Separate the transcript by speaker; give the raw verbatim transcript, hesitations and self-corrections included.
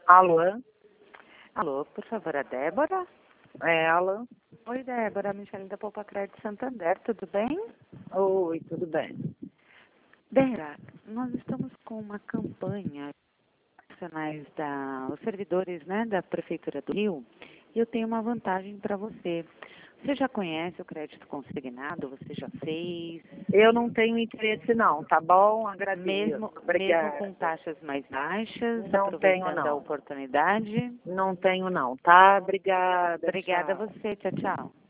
Speaker 1: Alô?
Speaker 2: Alô, por favor, a Débora?
Speaker 1: É ela?
Speaker 2: Oi, Débora, Michele da Poupa Crédito Santander, tudo bem?
Speaker 1: Oi, tudo bem?
Speaker 2: Débora, nós estamos com uma campanha profissionais da os servidores, né, da Prefeitura do Rio, e eu tenho uma vantagem para você. Você já conhece o crédito consignado? Você já fez?
Speaker 1: Eu não tenho interesse não, tá bom? Agradeço.
Speaker 2: Mesmo, mesmo
Speaker 1: Obrigada.
Speaker 2: com taxas mais baixas,
Speaker 1: Não tenho
Speaker 2: aproveitando a
Speaker 1: não.
Speaker 2: oportunidade?
Speaker 1: Não tenho não, tá? Obrigada.
Speaker 2: Obrigada a
Speaker 1: Tchau.
Speaker 2: você, tchau, tchau.